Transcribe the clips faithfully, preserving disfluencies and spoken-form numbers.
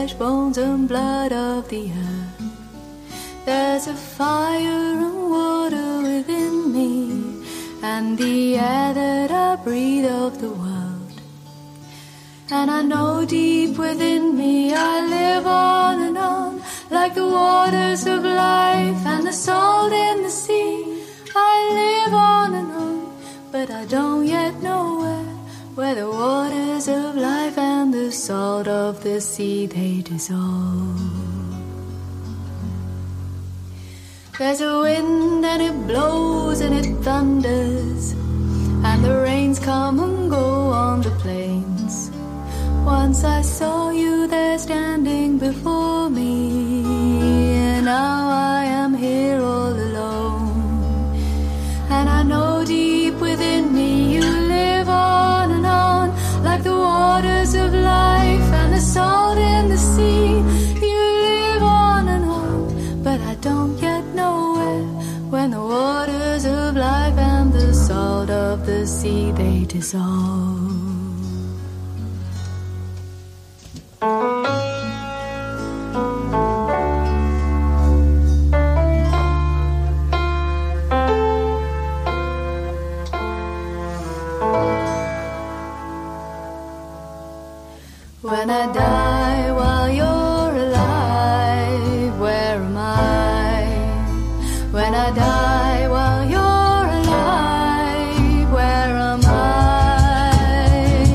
flesh, bones and blood of the earth. There's a fire and water within me, and the air that I breathe of the world. And I know deep within me I live on and on, like the waters of life and the salt in the sea. I live on and on, but I don't yet know where, where the waters of life and the salt of the sea, they dissolve. There's a wind and it blows and it thunders, and the rains come and go on the plains. Once I saw you there standing before me, and now I am here all alone. And I know deep within me you live on and on, like the waters of life and the salt in the sea. You live on and on, but I don't yet know where, when the waters of life and the salt of the sea, they dissolve. When I die while you're alive, where am I? When I die while you're alive, where am I?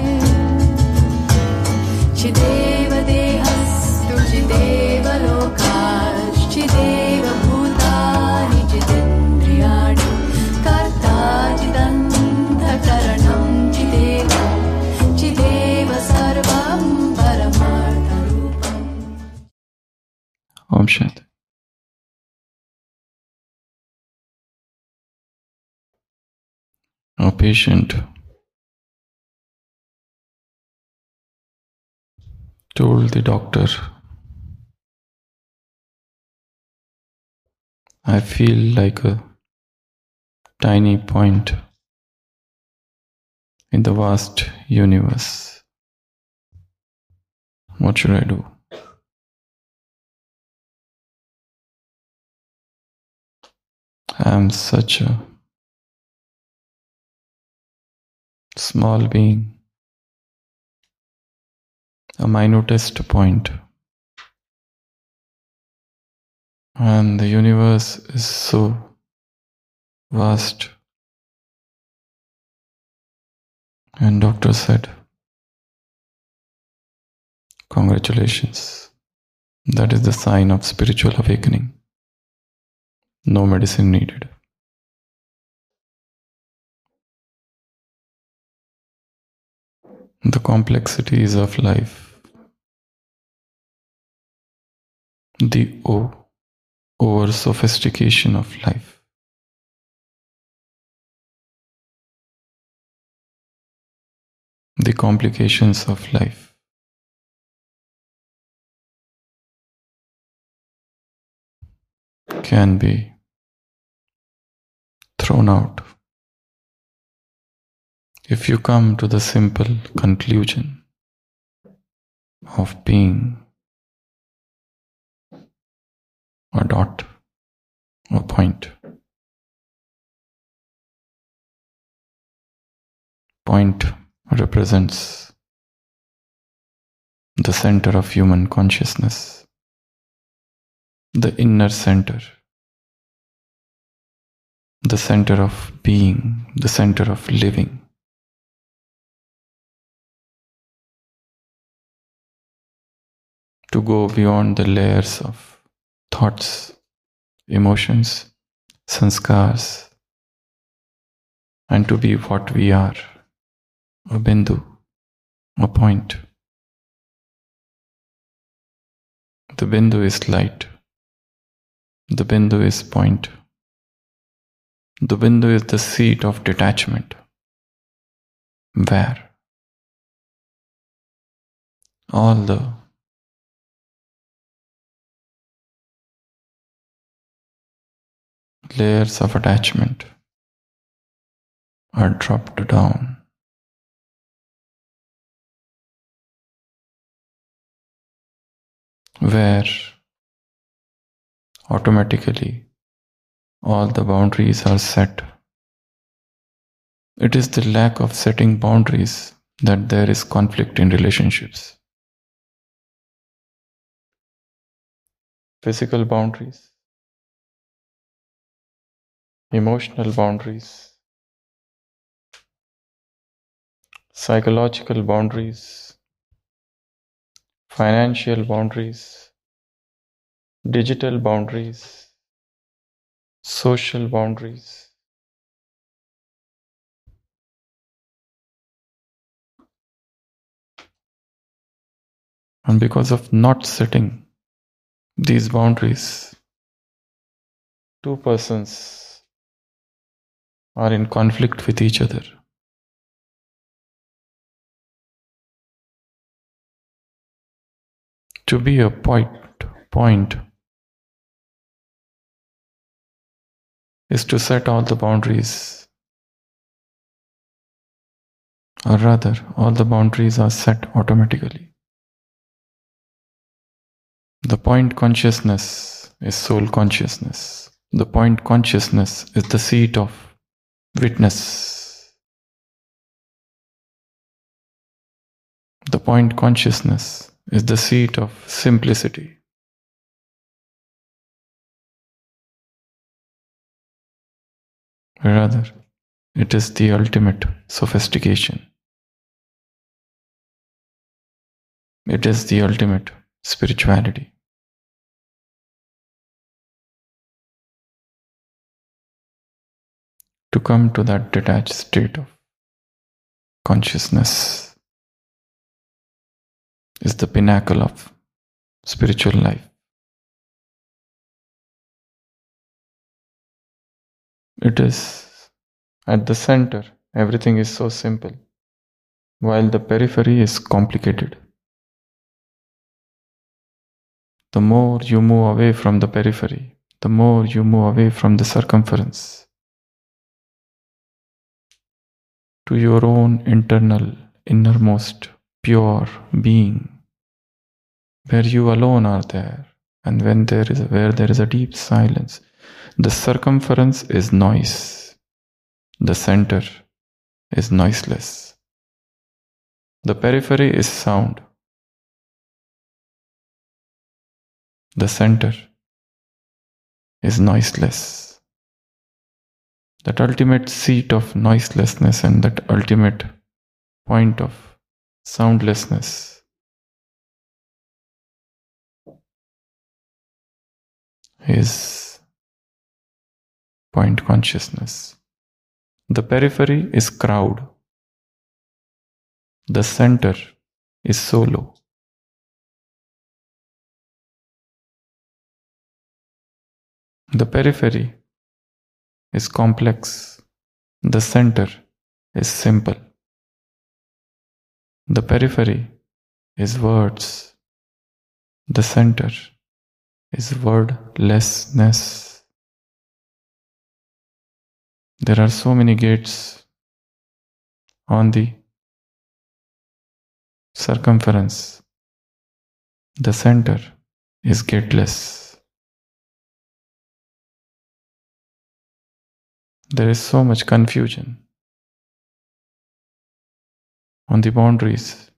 Chideva dehastu, chideva lokash, chideva bhutani, chidendriyani, karta chidanta karanam, chideva, chideva sarvam. Om Shanti. A patient told the doctor, I feel like a tiny point in the vast universe. What should I do? I am such a small being, a minutest point, and the universe is so vast. And doctor said, congratulations, that is the sign of spiritual awakening. No medicine needed. The complexities of life, the o- over sophistication of life, the complications of life, can be thrown out if you come to the simple conclusion of being a dot, a point. Point represents the center of human consciousness, the inner center, the center of being, the center of living. To go beyond the layers of thoughts, emotions, sanskars, and to be what we are, a bindu, a point. The bindu is light. The bindu is point. The bindu is the seat of detachment, where all the layers of attachment are dropped down. where automatically all the boundaries are set. It is the lack of setting boundaries that there is conflict in relationships. Physical boundaries, emotional boundaries, psychological boundaries, financial boundaries, digital boundaries, social boundaries. And because of not setting these boundaries, two persons are in conflict with each other. To be a point, point is to set all the boundaries, or rather, all the boundaries are set automatically. The point consciousness is soul consciousness. The point consciousness is the seat of witness. The point consciousness is the seat of simplicity. Rather, it is the ultimate sophistication. It is the ultimate spirituality. To come to that detached state of consciousness is the pinnacle of spiritual life. It is at the center, everything is so simple, while the periphery is complicated. The more you move away from the periphery, the more you move away from the circumference to your own internal, innermost, pure being, where you alone are there, and when there is a, where there is a deep silence. The circumference is noise. The center is noiseless. The periphery is sound. The center is noiseless. That ultimate seat of noiselessness and that ultimate point of soundlessness is point consciousness. The periphery is crowd. The center is solo. The periphery is complex. The center is simple. The periphery is words. The center is wordlessness. There are so many gates on the circumference. The center is gateless. There is so much confusion on the boundaries.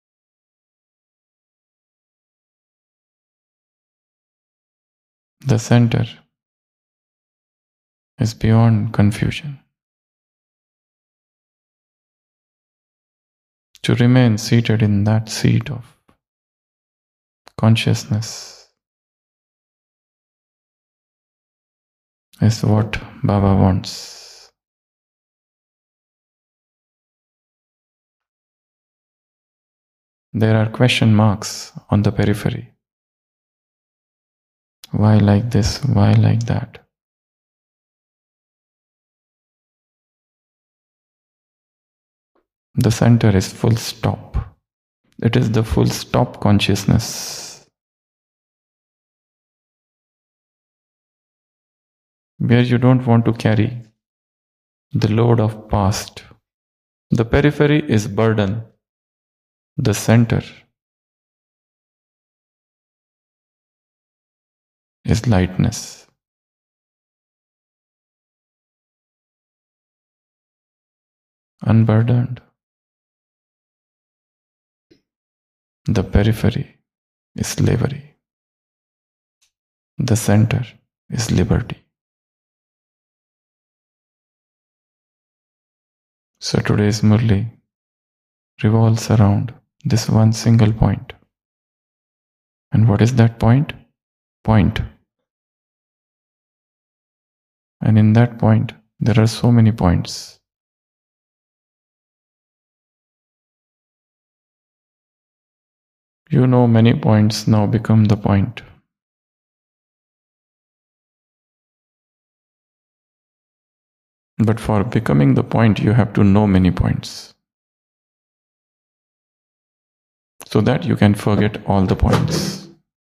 The center is beyond confusion. To remain seated in that seat of consciousness is what Baba wants. There are question marks on the periphery. Why like this? Why like that? The center is full stop. It is the full stop consciousness, where you don't want to carry the load of past. The periphery is burden. The center is lightness. Unburdened. The periphery is slavery. The center is liberty. So today's Murli revolves around this one single point. And what is that point? Point. And in that point, there are so many points. You know, many points now become the point. But for becoming the point, you have to know many points, so that you can forget all the points.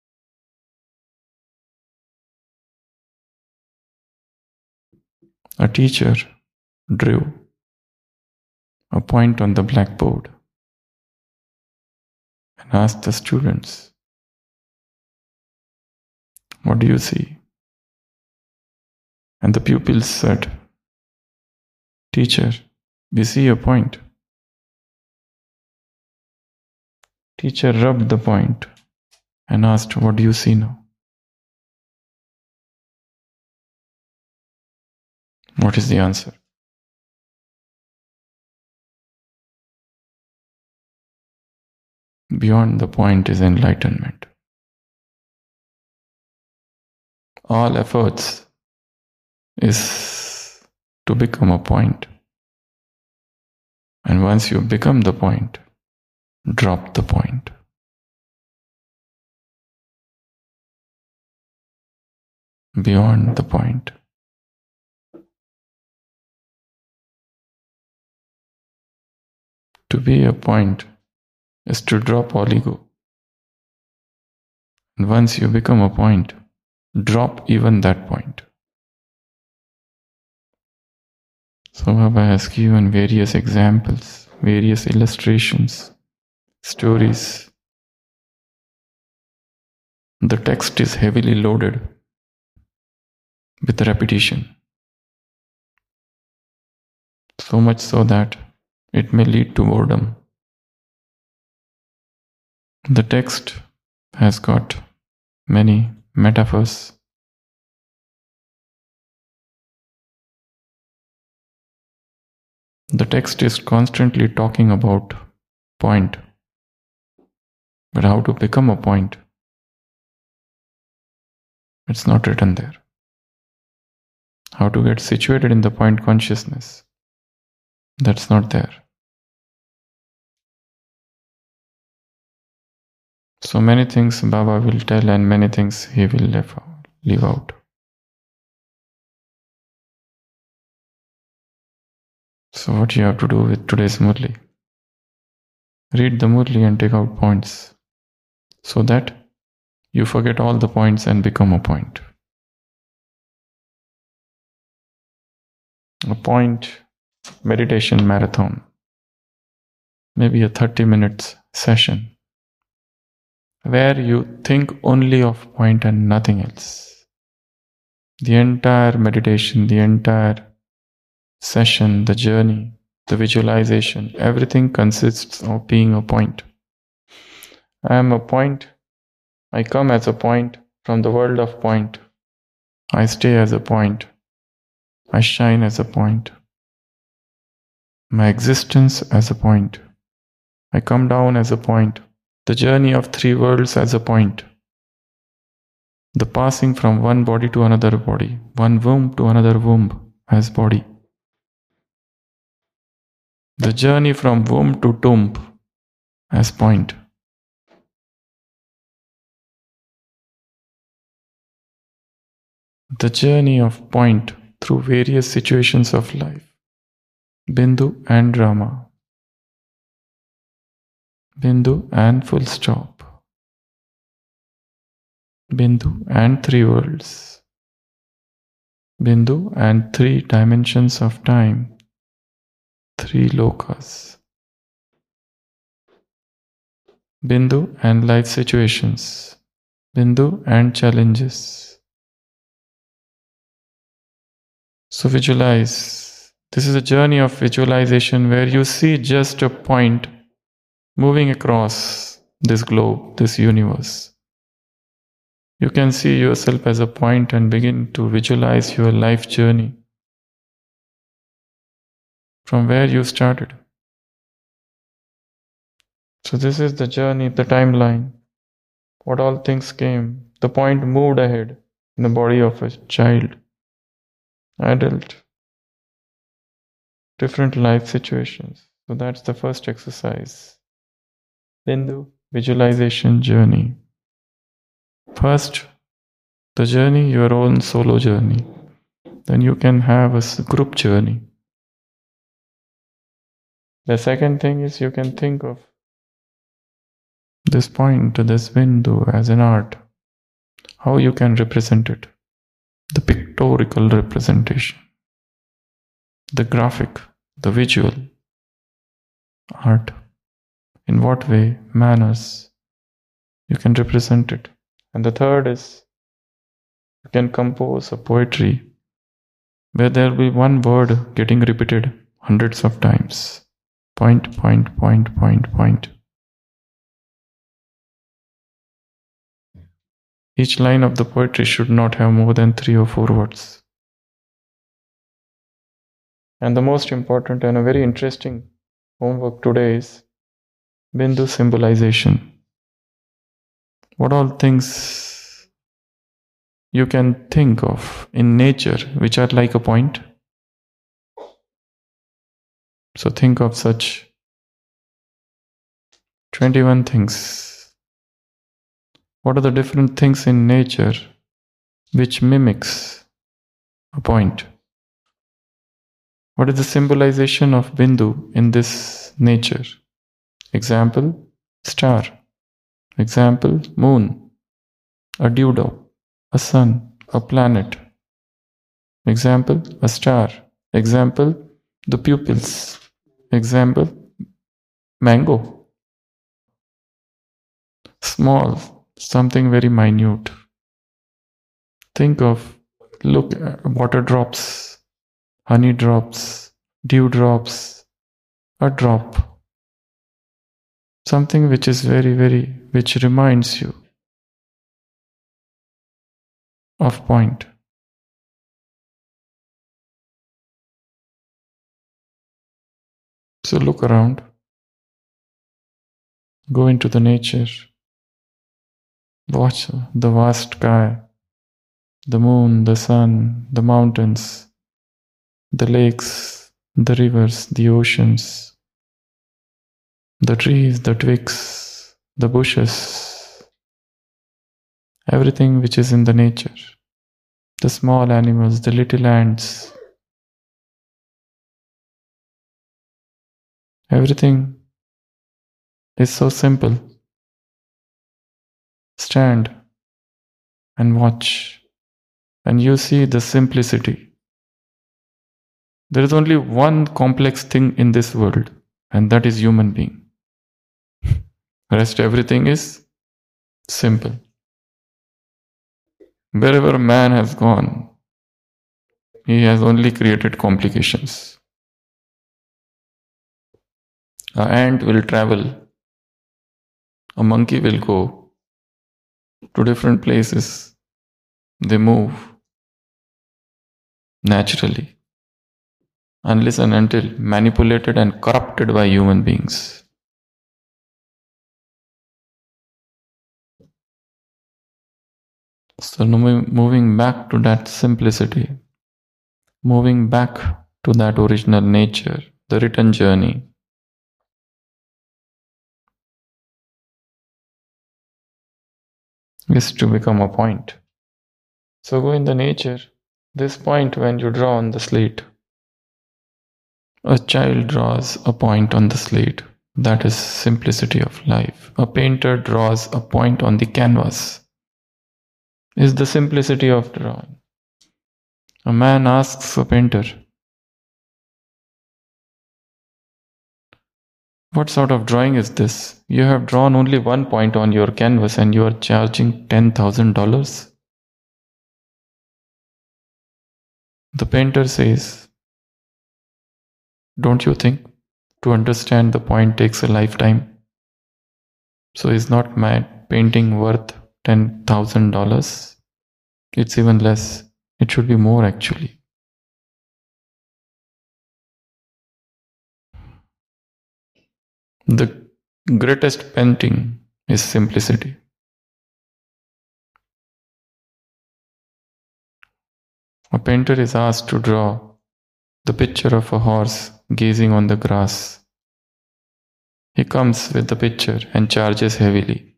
A teacher drew a point on the blackboard and asked the students, "What do you see?" And the pupils said, "Teacher, we see a point." Teacher rubbed the point and asked, "What do you see now?" What is the answer? Beyond the point is enlightenment. All efforts is to become a point. And once you become the point, drop the point. Beyond the point. To be a point is to drop all ego. And once you become a point, drop even that point. So Baba has given various examples, various illustrations, stories. The text is heavily loaded with repetition. So much so that it may lead to boredom. The text has got many metaphors. The text is constantly talking about point. But how to become a point? It's not written there. How to get situated in the point consciousness? That's not there. So many things Baba will tell and many things he will leave out. So what you have to do with today's Murli? Read the Murli and take out points, so that you forget all the points and become a point. A point meditation marathon, maybe a thirty minutes session, where you think only of point and nothing else. The entire meditation, the entire session, the journey, the visualization, everything consists of being a point. I am a point. I come as a point from the world of point. I stay as a point. I shine as a point. My existence as a point. I come down as a point. The journey of three worlds as a point. The passing from one body to another body, one womb to another womb as body. The journey from womb to tomb as point. The journey of point through various situations of life. Bindu and Rama. Bindu and full stop. Bindu and three worlds. Bindu and three dimensions of time. Three lokas. Bindu and life situations. Bindu and challenges. So visualize. This is a journey of visualization where you see just a point moving across this globe, this universe. You can see yourself as a point and begin to visualize your life journey from where you started. So this is the journey, the timeline. What all things came. The point moved ahead in the body of a child, adult, different life situations. So that's the first exercise. Bindu, visualization journey. First, the journey, your own solo journey. Then you can have a group journey. The second thing is you can think of this point, this Bindu as an art. How you can represent it. The pictorial representation. The graphic, the visual art. In what way, manners, you can represent it. And the third is you can compose a poetry where there will be one word getting repeated hundreds of times. Point, point, point, point, point. Each line of the poetry should not have more than three or four words. And the most important and a very interesting homework today is Bindu symbolization. What all things you can think of in nature which are like a point? So think of such twenty-one things. What are the different things in nature which mimics a point? What is the symbolization of Bindu in this nature? Example, star. Example, moon. A dewdrop. A sun. A planet. Example, a star. Example, the pupils. Example, mango. Small. Something very minute. Think of, look, water drops, honey drops, dew drops, a drop. Something which is very, very, which reminds you of point. So look around. Go into the nature. Watch the vast sky, the moon, the sun, the mountains, the lakes, the rivers, the oceans, the trees, the twigs, the bushes, everything which is in the nature, the small animals, the little ants, everything is so simple. Stand and watch, and you see the simplicity. There is only one complex thing in this world, and that is human being. Rest everything is simple. Wherever man has gone, he has only created complications. An ant will travel, a monkey will go to different places. They move naturally, unless and until manipulated and corrupted by human beings. So moving back to that simplicity, moving back to that original nature, the return journey. Is to become a point. So go in the nature, this point when you draw on the slate. A child draws a point on the slate. That is simplicity of life. A painter draws a point on the canvas. Is the simplicity of drawing. A man asks a painter, "What sort of drawing is this? You have drawn only one point on your canvas and you are charging ten thousand dollars. The painter says, don't you think to understand the point takes a lifetime? So is not my painting worth ten thousand dollars? It's even less. It should be more actually. The greatest painting is simplicity. A painter is asked to draw the picture of a horse gazing on the grass. He comes with the picture and charges heavily.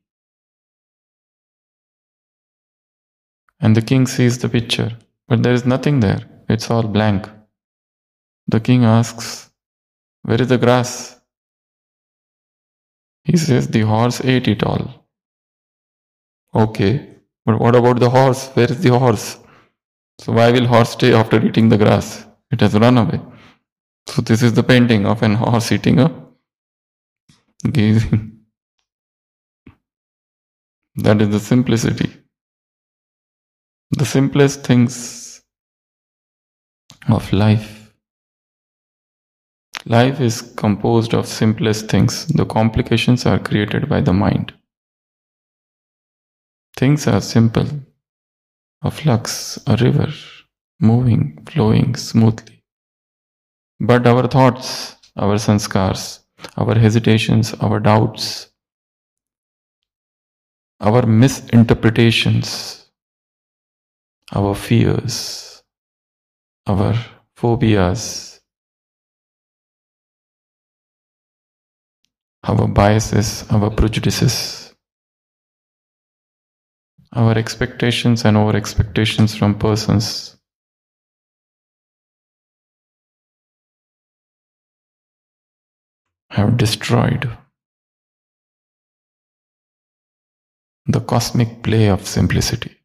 And the king sees the picture, but there is nothing there. It's all blank. The king asks, where is the grass? He says, the horse ate it all. Okay, but what about the horse? Where is the horse? So why will horse stay after eating the grass? It has run away. So this is the painting of an horse eating a gazing. That is the simplicity. The simplest things of life. Life is composed of simplest things. The complications are created by the mind. Things are simple. A flux, a river, moving, flowing smoothly. But our thoughts, our sanskars, our hesitations, our doubts, our misinterpretations, our fears, our phobias, our biases, our prejudices, our expectations and over expectations from persons have destroyed the cosmic play of simplicity.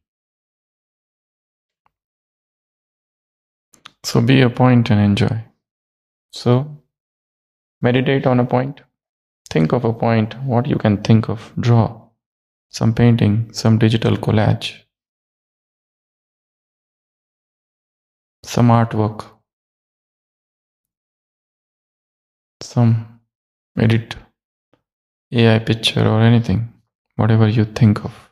So be a point and enjoy. So meditate on a point. Think of a point, what you can think of. Draw some painting, some digital collage, some artwork, some edit A I picture or anything, whatever you think of.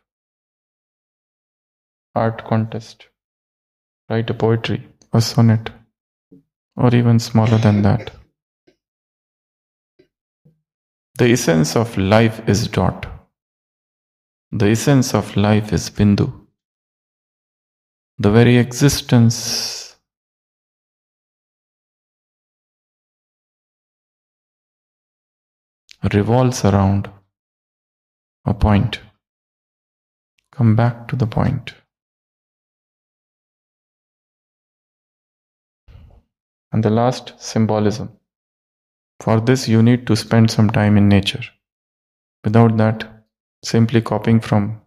Art contest, write a poetry, a sonnet, or even smaller than that. The essence of life is dot. The essence of life is Bindu. The very existence revolves around a point. Come back to the point. And the last, symbolism. For this you need to spend some time in nature. Without that, simply copying from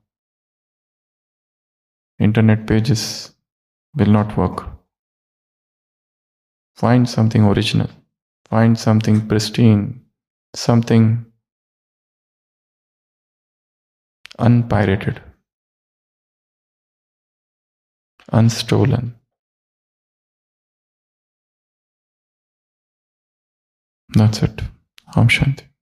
internet pages will not work. Find something original. Find something pristine. Something unpirated. Unstolen. That's it. Om Shanti.